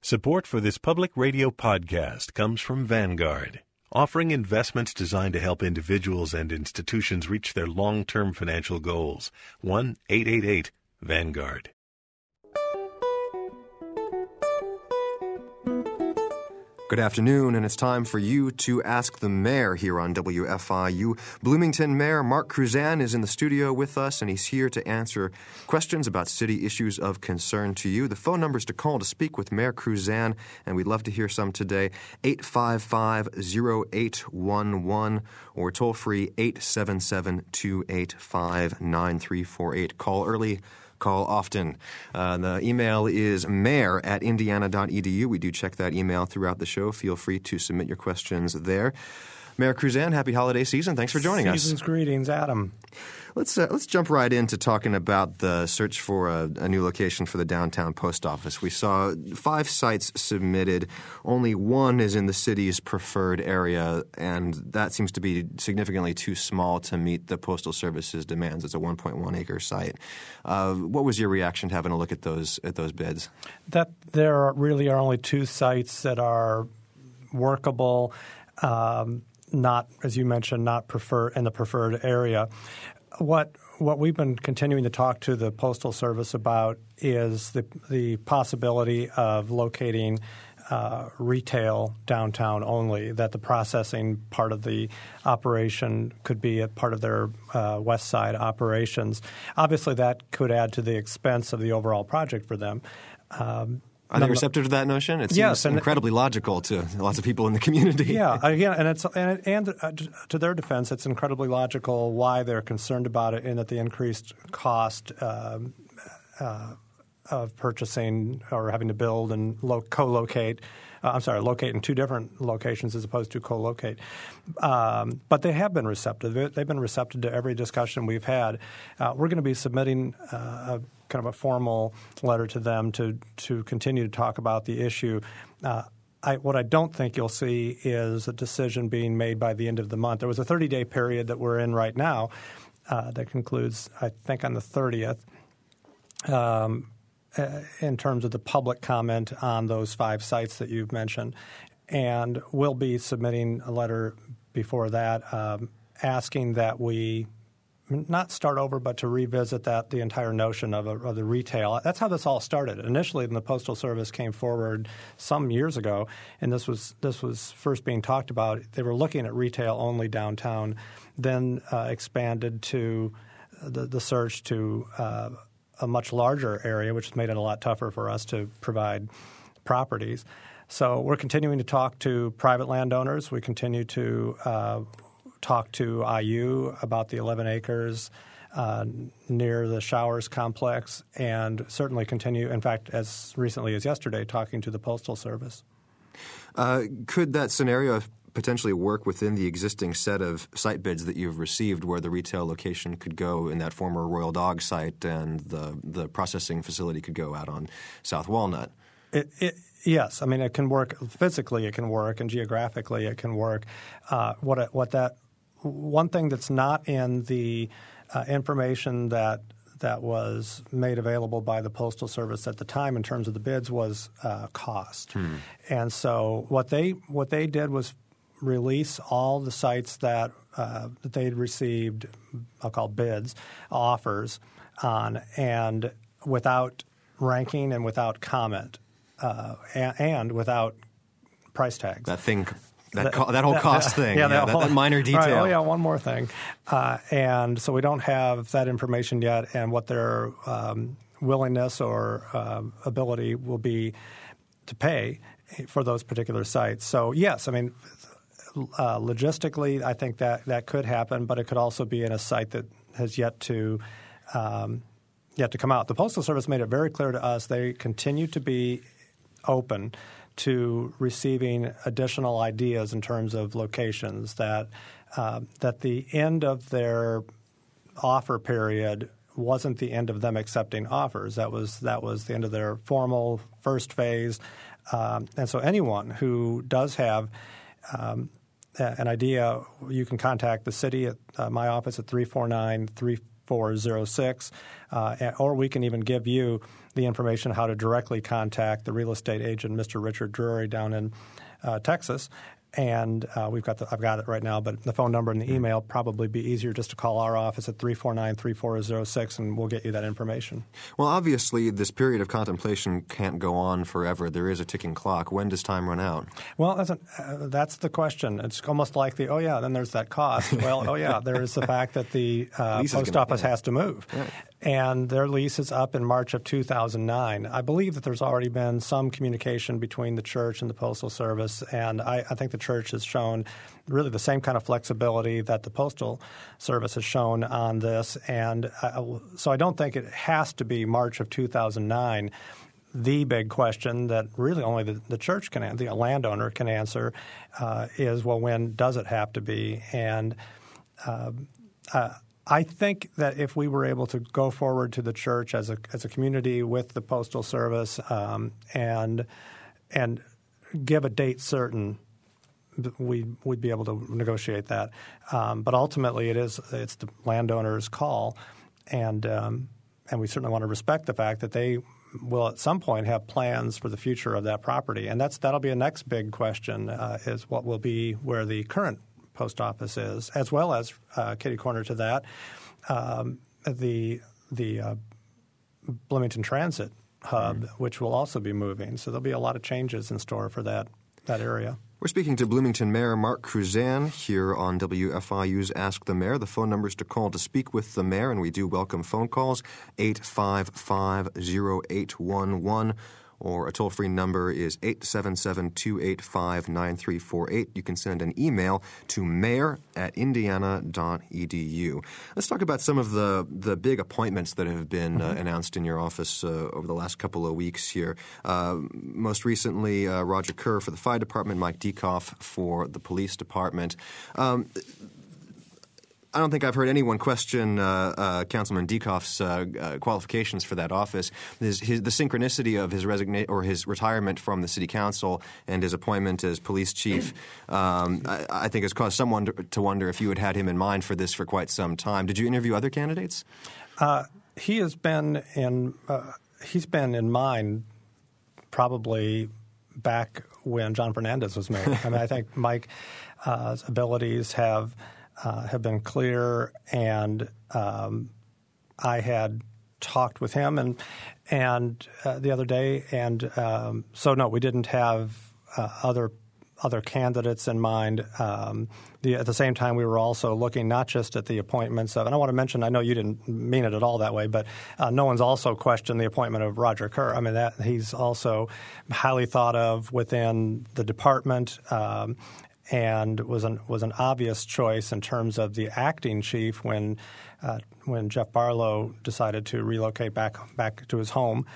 Support for this public radio podcast comes from Vanguard, offering investments designed to help individuals and institutions reach their long-term financial goals. 1-888-VANGUARD. Good afternoon, and it's time for you to ask the mayor here on WFIU. Bloomington Mayor Mark Kruzan is in the studio with us, and he's here to answer questions about city issues of concern to you. The phone numbers to call to speak with Mayor Kruzan, and we'd love to hear some today, 855-0811 or toll-free 877-285-9348. Call early. Call often. The email is mayor@indiana.edu. We do check that email throughout the show. Feel free to submit your questions there. Mayor Kruzan, happy holiday season. Thanks for joining us. Season's greetings, Adam. Let's jump right into talking about the search for a new location for the downtown post office. We saw 5 sites submitted. Only one is in the city's preferred area, and that seems to be significantly too small to meet the Postal Service's demands. It's a 1.1-acre site. What was your reaction to having a look at those bids? That there really are only 2 sites that are workable, not, as you mentioned, not in the preferred area. What we've been continuing to talk to the Postal Service about is the possibility of locating retail downtown only, that the processing part of the operation could be a part of their west side operations. Obviously, that could add to the expense of the overall project for them. Are they receptive to that notion? It seems incredibly logical to lots of people in the community. Yeah, and to their defense, it's incredibly logical why they're concerned about it, in that the increased cost of purchasing or having to build and locate in 2 different locations as opposed to co-locate. But they have been receptive. They've been receptive to every discussion we've had. We're going to be submitting kind of a formal letter to them to continue to talk about the issue. What I don't think you'll see is a decision being made by the end of the month. There was a 30-day period that we're in right now that concludes, I think, on the 30th. In terms of the public comment on those 5 sites that you've mentioned. And we'll be submitting a letter before that asking that we not start over, but to revisit the entire notion of the retail. That's how this all started. Initially, when the Postal Service came forward some years ago, and this was first being talked about, they were looking at retail only downtown, then expanded to the search to a much larger area, which has made it a lot tougher for us to provide properties. So we're continuing to talk to private landowners. We continue to talk to IU about the 11 acres near the Showers complex, and certainly continue, in fact, as recently as yesterday, talking to the Postal Service. Could that scenario potentially work within the existing set of site bids that you've received, where the retail location could go in that former Royal Dog site and the processing facility could go out on South Walnut? Yes. I mean, it can work physically, it can work, and geographically it can work. One thing that's not in the information that was made available by the Postal Service at the time in terms of the bids was cost. And so what they did was release all the sites that they had received, I'll call bids, offers on, and without ranking and without comment and without price tags. That whole cost thing, that minor detail. Right, oh, yeah, one more thing. And so we don't have that information yet, and what their willingness or ability will be to pay for those particular sites. So, yes, I mean, logistically, I think that could happen, but it could also be in a site that has yet to come out. The Postal Service made it very clear to us they continue to be open to receiving additional ideas in terms of locations, that the end of their offer period wasn't the end of them accepting offers. That was the end of their formal first phase. And so anyone who does have an idea, you can contact the city at my office at 349-3406, or we can even give you the information how to directly contact the real estate agent, Mr. Richard Drury, down in Texas. And I've got it right now, but the phone number and the email probably be easier just to call our office at 349-3406, and we'll get you that information. Well, obviously, this period of contemplation can't go on forever. There is a ticking clock. When does time run out? Well, that's the question. It's almost like then there's that cost. Well, there is the fact that the post office has to move. Right. And their lease is up in March of 2009. I believe that there's already been some communication between the church and the Postal Service, and I think the church has shown really the same kind of flexibility that the Postal Service has shown on this. And so I don't think it has to be March of 2009. The big question that really only the church can, the landowner can answer is, well, when does it have to be? And I think that if we were able to go forward to the church as a community with the Postal Service and give a date certain, we'd be able to negotiate that. But ultimately, it's the landowner's call, and we certainly want to respect the fact that they will at some point have plans for the future of that property, and that'll be a next big question: is what will be where the current post office is, as well as kitty corner to that, the Bloomington Transit hub, which will also be moving. So there'll be a lot of changes in store for that area. We're speaking to Bloomington Mayor Mark Kruzan here on WFIU's Ask the Mayor. The phone numbers to call to speak with the mayor, and we do welcome phone calls, 855-0811. Or a toll-free number is 877-285-9348. You can send an email to mayor@indiana.edu. Let's talk about some of the big appointments that have been announced in your office over the last couple of weeks here. Most recently, Roger Kerr for the Fire Department, Mike Dieckhoff for the Police Department. I don't think I've heard anyone question Councilman Dieckhoff's qualifications for that office. The synchronicity of his his retirement from the city council and his appointment as police chief, I think has caused someone to wonder if you had him in mind for this for quite some time. Did you interview other candidates? He's been in mind probably back when John Fernandez was mayor. I mean, I think Mike's abilities have been clear, and I had talked with him and the other day, and so no, we didn't have other candidates in mind. At the same time, we were also looking not just at the appointments of, and I want to mention, I know you didn't mean it at all that way, but no one's also questioned the appointment of Roger Kerr. I mean, that he's also highly thought of within the department. And was an obvious choice in terms of the acting chief when Jeff Barlow decided to relocate back to his home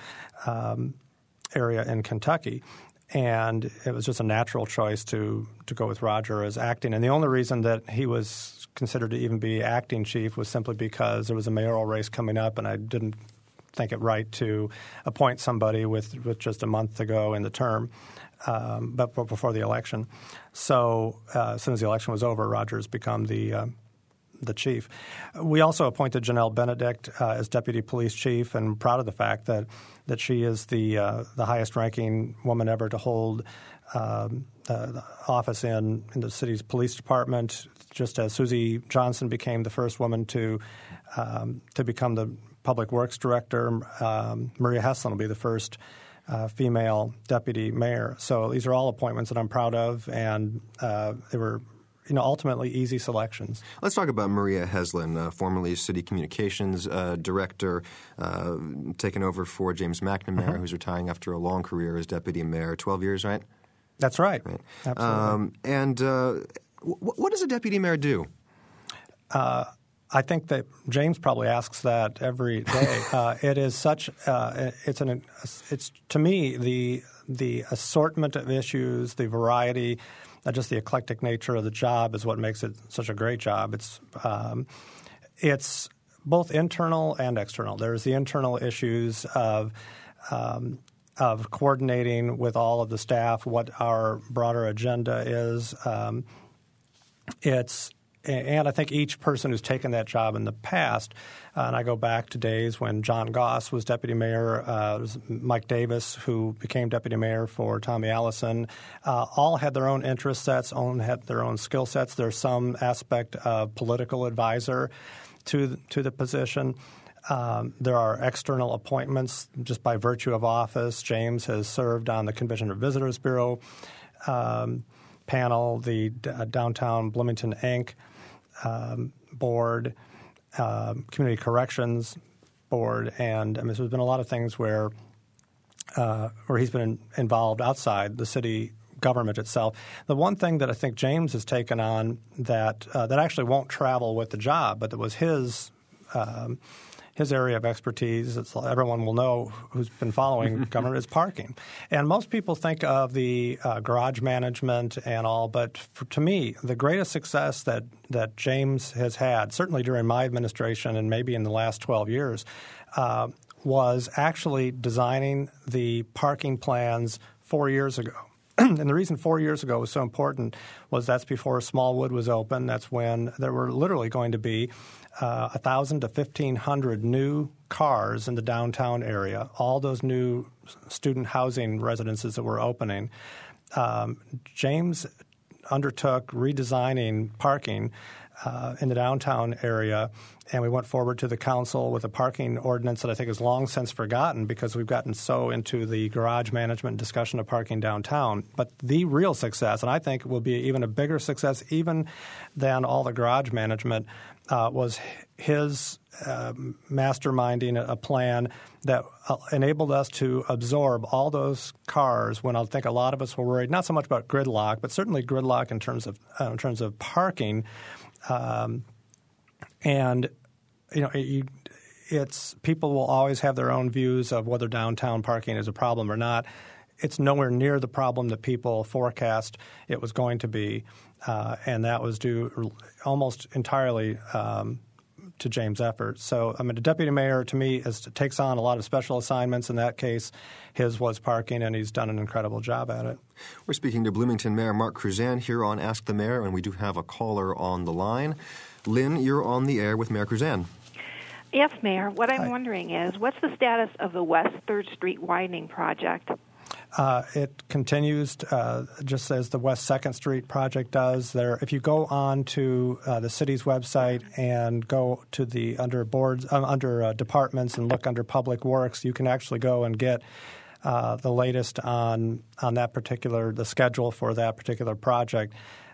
area in Kentucky. And it was just a natural choice to go with Roger as acting. And the only reason that he was considered to even be acting chief was simply because there was a mayoral race coming up, and I didn't think it right to appoint somebody with just a month to go in the term. But before the election. So as soon as the election was over, Roger's become the chief. We also appointed Janelle Benedict as deputy police chief, and proud of the fact that she is the highest-ranking woman ever to hold the office in the city's police department, just as Susie Johnson became the first woman to become the public works director. Maria Heslin will be the first female deputy mayor. So these are all appointments that I'm proud of, and they were ultimately easy selections. Let's talk about Maria Heslin, formerly city communications director, taken over for James McNamara, who's retiring after a long career as deputy mayor. 12 years, right? That's right. Absolutely. What does a deputy mayor do? I think that James probably asks that every day. It is such it's to me the assortment of issues, the variety, just the eclectic nature of the job is what makes it such a great job. It's both internal and external. There's the internal issues of coordinating with all of the staff what our broader agenda is. And I think each person who's taken that job in the past, and I go back to days when John Goss was deputy mayor, Mike Davis, who became deputy mayor for Tommy Allison, all had their own interest sets, had their own skill sets. There's some aspect of political advisor to the position. There are external appointments just by virtue of office. James has served on the Convention and Visitors Bureau panel, the Downtown Bloomington Inc. Board, Community Corrections Board, and I mean, there's been a lot of things where he's been involved outside the city government itself. The one thing that I think James has taken on that actually won't travel with the job, but that was his area of expertise, everyone will know who's been following government, is parking. And most people think of the garage management and all, but to me, the greatest success that James has had, certainly during my administration and maybe in the last 12 years, was actually designing the parking plans 4 years ago. And the reason 4 years ago was so important was that's before Smallwood was open. That's when there were literally going to be 1,000 to 1,500 new cars in the downtown area, all those new student housing residences that were opening. James undertook redesigning parking in the downtown area, and we went forward to the council with a parking ordinance that I think is long since forgotten because we've gotten so into the garage management discussion of parking downtown. But the real success, and I think will be even a bigger success even than all the garage management, was his masterminding a plan that enabled us to absorb all those cars when I think a lot of us were worried, not so much about gridlock, but certainly gridlock in terms of parking. And you know, it's people will always have their own views of whether downtown parking is a problem or not. It's nowhere near the problem that people forecast it was going to be, and that was due almost entirely to James' effort. So, I mean, the deputy mayor, to me, takes on a lot of special assignments. In that case, his was parking, and he's done an incredible job at it. We're speaking to Bloomington Mayor Mark Kruzan here on Ask the Mayor, and we do have a caller on the line. Lynn, you're on the air with Mayor Kruzan. Yes, Mayor. What I'm wondering is, what's the status of the West 3rd Street widening project? It continues just as the West 2nd Street project does. If you go on to the city's website and go to the under departments and look under Public Works, you can actually go and get the latest on that the schedule for that particular project.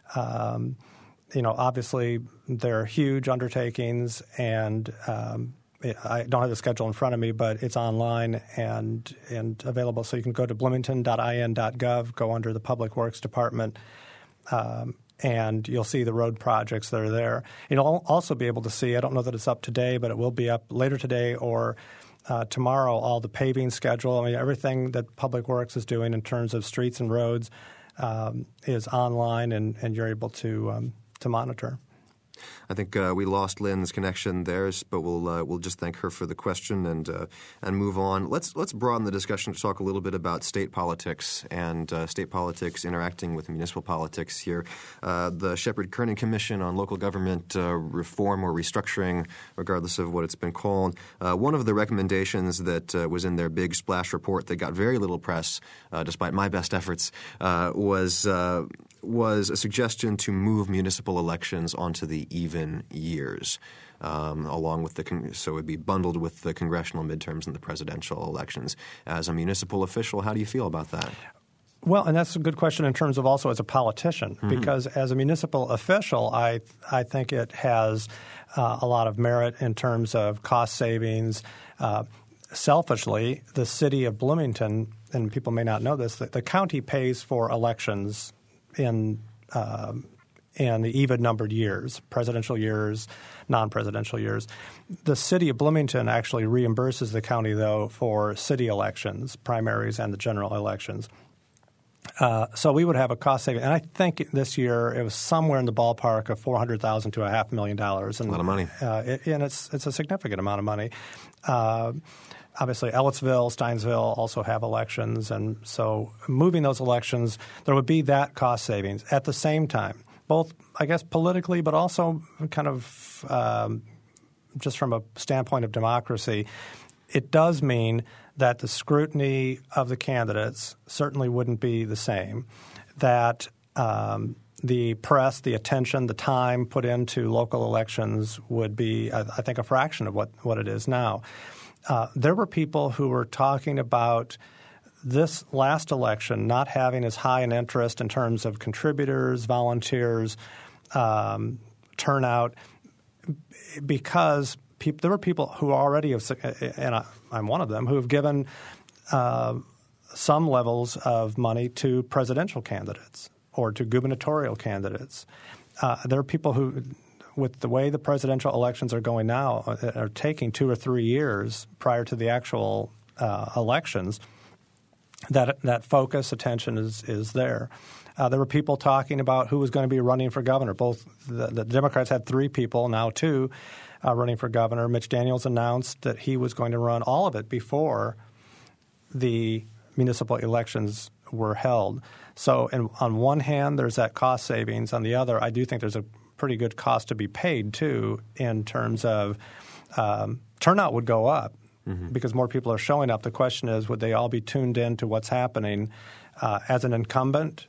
You know, obviously they're huge undertakings, and I don't have the schedule in front of me, but it's online and available. So you can go to bloomington.in.gov, go under the Public Works Department, and you'll see the road projects that are there. You'll also be able to see, I don't know that it's up today, but it will be up later today or tomorrow, all the paving schedule. I mean, everything that Public Works is doing in terms of streets and roads is online, and you're able to monitor. I think we lost Lynn's connection there, but we'll just thank her for the question and move on. Let's broaden the discussion to talk a little bit about state politics and state politics interacting with municipal politics here. The Shepard-Kernan Commission on Local Government Reform or Restructuring, regardless of what it's been called, one of the recommendations that was in their big splash report that got very little press, despite my best efforts, was a suggestion to move municipal elections onto the even years, along with so it would be bundled with the congressional midterms and the presidential elections. As a municipal official, how do you feel about that? Well, and that's a good question in terms of also as a politician, because as a municipal official, I think it has a lot of merit in terms of cost savings. Selfishly, the city of Bloomington, and people may not know this, the county pays for elections in the even-numbered years, presidential years, non-presidential years. The city of Bloomington actually reimburses the county, though, for city elections, primaries, and the general elections. So we would have a cost saving. And I think this year it was somewhere in the ballpark of $400,000 to $500,000. A lot of money. And it's a significant amount of money. Obviously, Ellettsville, Steinsville also have elections, and so moving those elections, there would be that cost savings. At the same time, both, I guess, politically, but also kind of just from a standpoint of democracy, it does mean that the scrutiny of the candidates certainly wouldn't be the same, that the press, the attention, the time put into local elections would be, I think, a fraction of what it is now. There were people who were talking about this last election not having as high an interest in terms of contributors, volunteers, turnout, because there were people who already have, and I'm one of them, who have given some levels of money to presidential candidates or to gubernatorial candidates. There are people who, with the way the presidential elections are going now, are taking 2 or 3 years prior to the actual elections, that focus, attention is there. There were people talking about who was going to be running for governor. Both the Democrats had 3 people, now 2, running for governor. Mitch Daniels announced that he was going to run all of it before the municipal elections were held. So on one hand, there's that cost savings. On the other, I do think there's a pretty good cost to be paid, too, in terms of turnout would go up because more people are showing up. The question is, would they all be tuned in to what's happening? As an incumbent,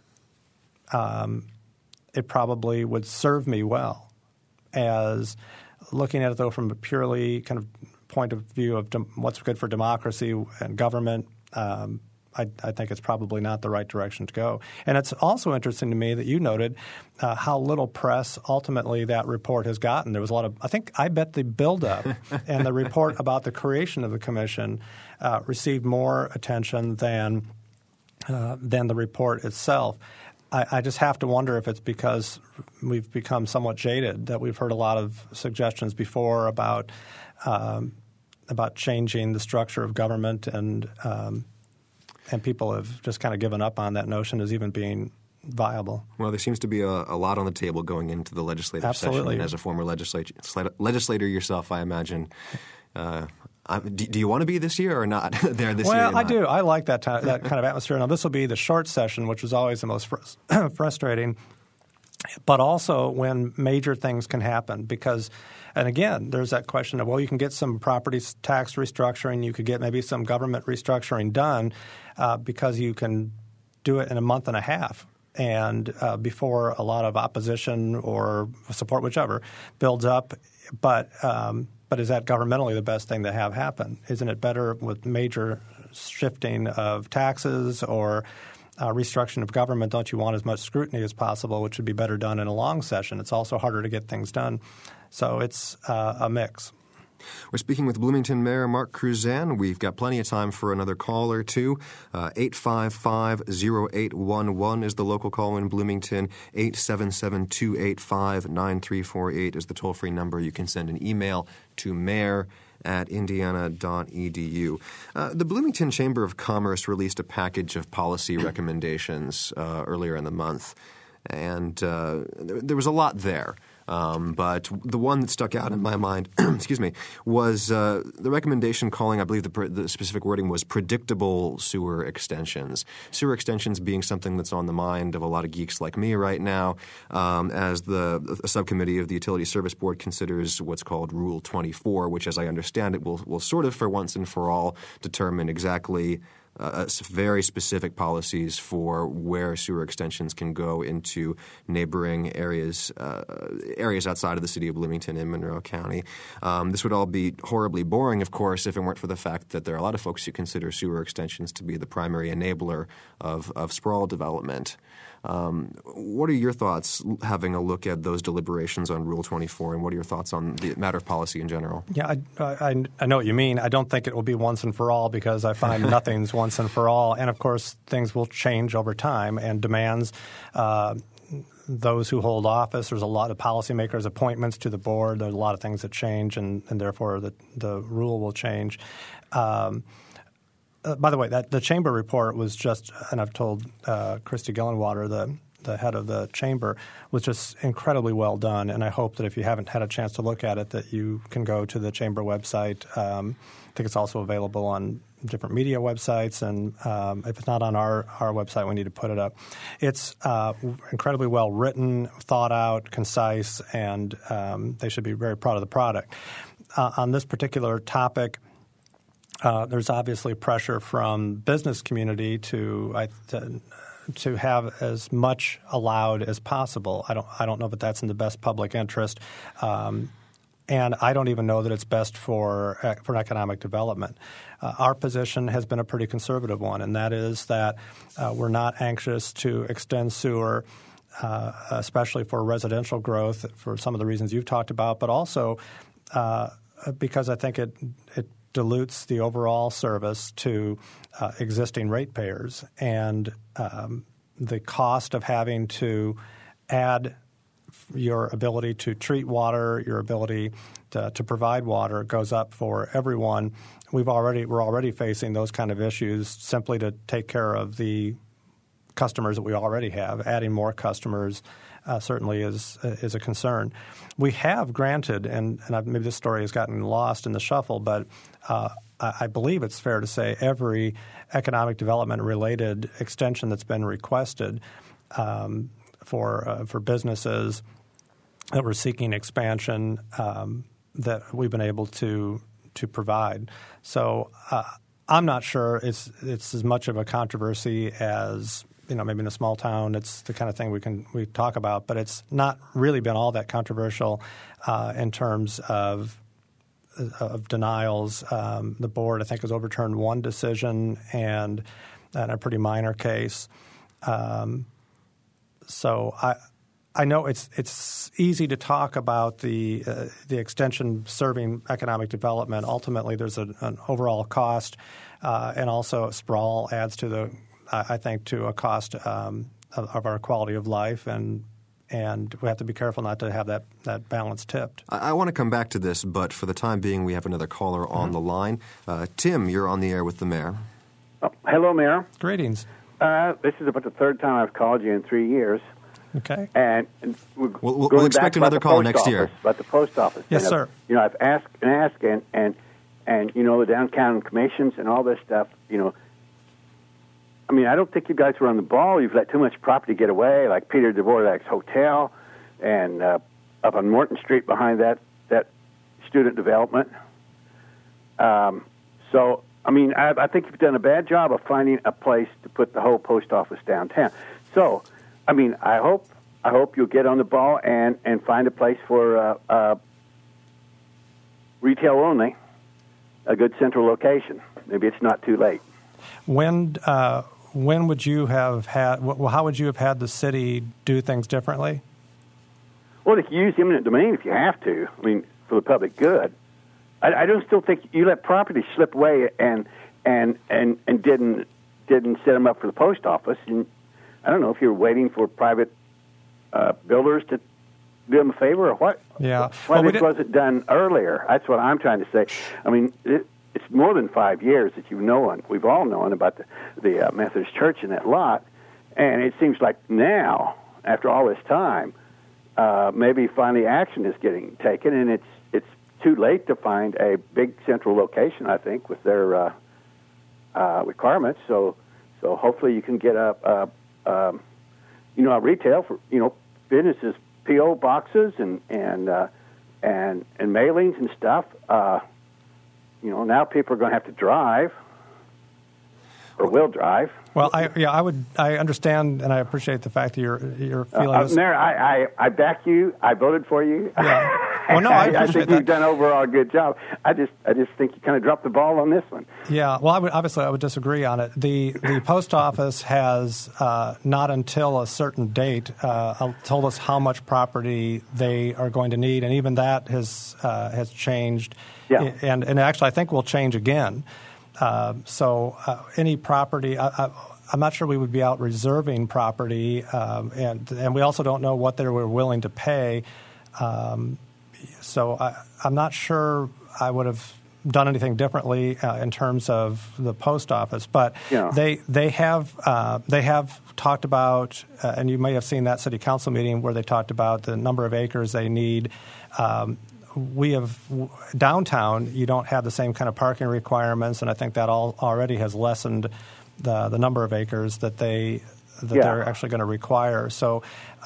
it probably would serve me well. As looking at it, though, from a purely kind of point of view of what's good for democracy and government, I think it's probably not the right direction to go. And it's also interesting to me that you noted how little press ultimately that report has gotten. There was a lot of – I bet the buildup and the report about the creation of the commission received more attention than the report itself. I just have to wonder if it's because we've become somewhat jaded, that we've heard a lot of suggestions before about changing the structure of government, and people have just kind of given up on that notion as even being viable. Well, there seems to be a lot on the table going into the legislative session. And as a former legislator yourself, I imagine do you want to be this year or not? There this year? Well, I do. I like that kind of atmosphere. Now, this will be the short session, which is always the most frustrating, but also when major things can happen because – and again, there's that question of, well, you can get some property tax restructuring. You could get maybe some government restructuring done because you can do it in a month and a half and before a lot of opposition or support, whichever, builds up. But is that governmentally the best thing to have happen? Isn't it better with major shifting of taxes or restructuring of government? Don't you want as much scrutiny as possible, which would be better done in a long session? It's also harder to get things done. So it's a mix. We're speaking with Bloomington Mayor Mark Kruzan. We've got plenty of time for another call or two. 855-0811 is the local call in Bloomington. 877-285-9348 is the toll-free number. You can send an email to mayor@indiana.edu. The Bloomington Chamber of Commerce released a package of policy recommendations earlier in the month, and there was a lot there. But the one that stuck out in my mind, was the recommendation calling, I believe the specific wording was predictable sewer extensions. Sewer extensions being something that's on the mind of a lot of geeks like me right now, as the subcommittee of the Utility Service Board considers what's called Rule 24, which, as I understand it, will sort of for once and for all determine exactly very specific policies for where sewer extensions can go into neighboring areas outside of the city of Bloomington in Monroe County. This would all be horribly boring, of course, if it weren't for the fact that there are a lot of folks who consider sewer extensions to be the primary enabler of sprawl development. What are your thoughts having a look at those deliberations on Rule 24, and what are your thoughts on the matter of policy in general? Yeah, I know what you mean. I don't think it will be once and for all because I find nothing's once and for all. And, of course, things will change over time and demands those who hold office. There's a lot of policymakers' appointments to the board. There's a lot of things that change, and therefore the rule will change. By the way, the chamber report was just, and I've told Christy Gillenwater, the head of the chamber, was just incredibly well done. And I hope that if you haven't had a chance to look at it, that you can go to the chamber website. I think it's also available on different media websites, and if it's not on our website, we need to put it up. It's incredibly well written, thought out, concise, and they should be very proud of the product. On this particular topic, there's obviously pressure from business community to have as much allowed as possible. I don't know that that's in the best public interest, and I don't even know that it's best for economic development. Our position has been a pretty conservative one, and that is that we're not anxious to extend sewer, especially for residential growth, for some of the reasons you've talked about, but also because I think it dilutes the overall service to existing ratepayers, and the cost of having to add your ability to treat water, your ability to provide water goes up for everyone. We're already facing those kind of issues simply to take care of the customers that we already have. Adding more customers certainly is a concern. We have granted, and maybe this story has gotten lost in the shuffle, but I believe it's fair to say every economic development-related extension that's been requested for businesses that were seeking expansion that we've been able to provide. So I'm not sure it's as much of a controversy as maybe in a small town. It's the kind of thing we talk about, but it's not really been all that controversial in terms of denials. The board, I think, has overturned one decision and a pretty minor case. So I know it's easy to talk about the extension serving economic development. Ultimately, there's an overall cost, and also sprawl adds to to a cost of our quality of life, and we have to be careful not to have that balance tipped. I want to come back to this, but for the time being, we have another caller on the line. Tim, you're on the air with the mayor. Oh, hello, Mayor. Greetings. This is about the third time I've called you in 3 years. Okay. And we'll expect another call next year. About the post office. Yes, sir. I've asked, and the downtown commissions and all this stuff, I mean, I don't think you guys were on the ball. You've let too much property get away, like Peter Dvorak's hotel, and up on Morton Street behind that student development. So, I mean, I think you've done a bad job of finding a place to put the whole post office downtown. So, I mean, I hope you'll get on the ball and find a place for retail only, a good central location. Maybe it's not too late. When would you have had? How would you have had the city do things differently? Well, if you use eminent domain, if you have to, I mean, for the public good. I don't still think you let property slip away and didn't set them up for the post office. And I don't know if you're waiting for private builders to do them a favor or what. Yeah. Why this wasn't done earlier? That's what I'm trying to say. I mean, it's more than 5 years that we've all known about the Methodist Church in that lot, and it seems like now, after all this time, maybe finally action is getting taken, and it's too late to find a big central location, I think, with their requirements. So hopefully you can get a retail for businesses, P.O. boxes and mailings and stuff. Now people are going to have to drive or will drive. Well, I understand and I appreciate the fact that you're feeling this. Mayor, I back you. I voted for you. Yeah. Well, no, I appreciate think you've done overall a good job. I just think you kind of dropped the ball on this one. Yeah. Well, I would disagree on it. The post office has not until a certain date told us how much property they are going to need, and even that has changed. Yeah. And actually, I think will change again. So any property, I'm not sure we would be out reserving property, and we also don't know what they were willing to pay. So I'm not sure I would have done anything differently in terms of the post office, but they have talked about, and you may have seen that city council meeting where they talked about the number of acres they need. we have downtown. You don't have the same kind of parking requirements, and I think that already has lessened the number of acres that they're actually going to require. So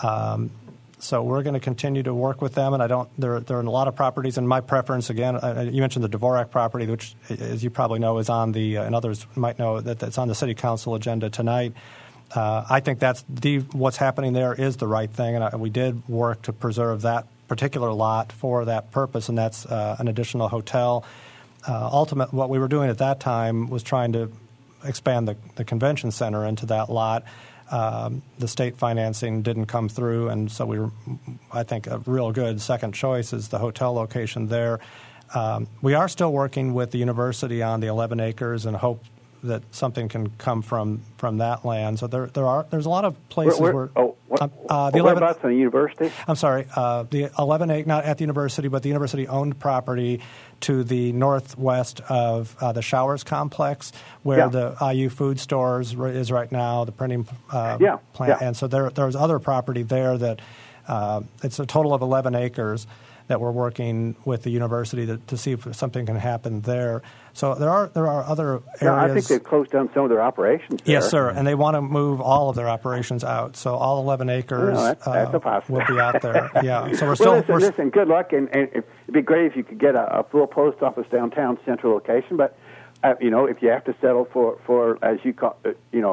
we're going to continue to work with them, and there are a lot of properties. And my preference, again, you mentioned the Dvorak property, which, as you probably know, is on and others might know that it's on the City Council agenda tonight. I think what's happening there is the right thing, and we did work to preserve that particular lot for that purpose, and that's an additional hotel. Ultimately, what we were doing at that time was trying to expand the convention center into that lot. The state financing didn't come through, and so I think a real good second choice is the hotel location there. We are still working with the university on the 11 acres and hope that something can come from that land. So there's a lot of places where whereabouts in the university? I'm sorry, the 11 acre, not at the university, but the university owned property to the northwest of the Showers complex, where the IU food stores is right now, the printing plant, and so there's other property there that it's a total of 11 acres that we're working with the university to see if something can happen there. So there are other areas. Yeah, I think they've closed down some of their operations there. Yes, sir, and they want to move all of their operations out. So all 11 acres that's a possibility. will be out there. Yeah. So we're still. Listen, good luck, and it'd be great if you could get a full post office downtown central location. But if you have to settle for as you call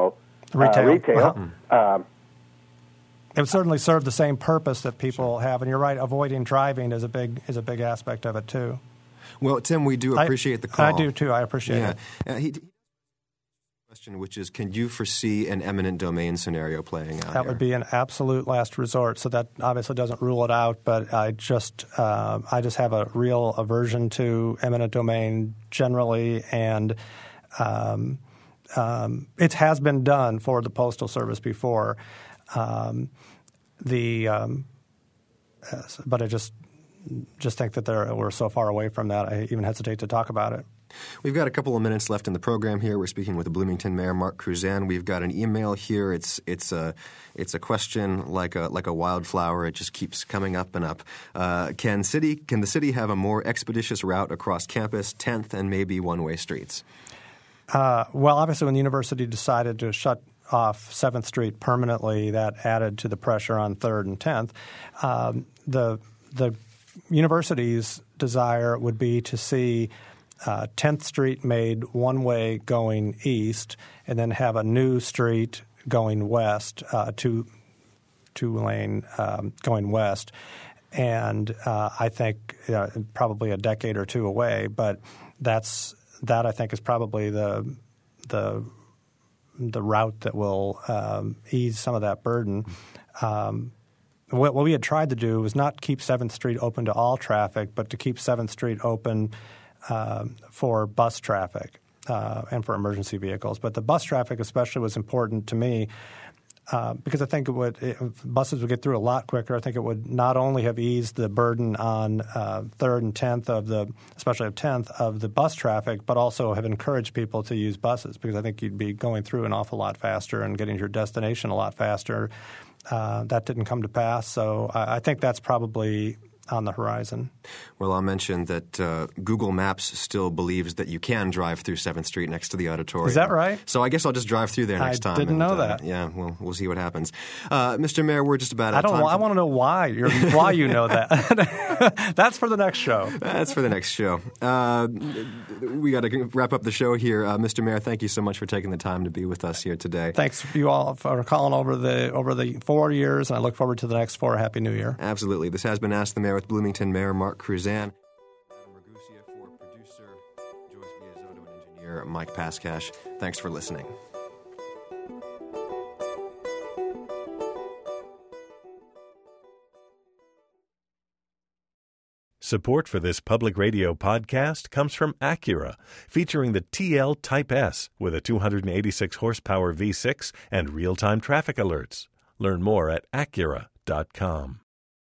retail. It would certainly serve the same purpose that people have, and you're right. Avoiding driving is a big aspect of it too. Well, Tim, we do appreciate the call. I do too. I appreciate it. Question, which is, can you foresee an eminent domain scenario playing out? That would be an absolute last resort. So that obviously doesn't rule it out, but I just have a real aversion to eminent domain generally, and it has been done for the Postal Service before. But I just think that we're so far away from that, I even hesitate to talk about it. We've got a couple of minutes left in the program here. We're speaking with the Bloomington Mayor, Mark Kruzan. We've got an email here. It's a question like a wildflower. It just keeps coming up and up. Can the city have a more expeditious route across campus, 10th and maybe one-way streets? Well, obviously, when the university decided to shut off 7th Street permanently, that added to the pressure on 3rd and 10th. The university's desire would be to see 10th Street made one-way going east, and then have a new street going west, two-lane going west. And I think probably a decade or two away, but that I think is probably the route that will ease some of that burden. What we had tried to do was not keep 7th Street open to all traffic, but to keep 7th Street open for bus traffic and for emergency vehicles. But the bus traffic especially was important to me because I think buses would get through a lot quicker. I think it would not only have eased the burden on 3rd and 10th especially of 10th of the bus traffic, but also have encouraged people to use buses, because I think you'd be going through an awful lot faster and getting to your destination a lot faster. That didn't come to pass, so I think that's probably on the horizon. Well, I'll mention that Google Maps still believes that you can drive through 7th Street next to the auditorium. Is that right? So I guess I'll just drive through there next time. I didn't know that. Yeah, we'll see what happens. Mr. Mayor, we're just about out of time. I want to know why you know that. That's for the next show. That's for the next show. We got to wrap up the show here. Mr. Mayor, thank you so much for taking the time to be with us here today. Thanks you all for calling over the 4 years, and I look forward to the next 4. Happy New Year. Absolutely. This has been Ask the Mayor with Bloomington Mayor Mark Kruzan. Adam Ragusia for producer, Joyce Biazotto, and engineer Mike Pascash. Thanks for listening. Support for this public radio podcast comes from Acura, featuring the TL Type S with a 286 horsepower V6 and real-time traffic alerts. Learn more at Acura.com.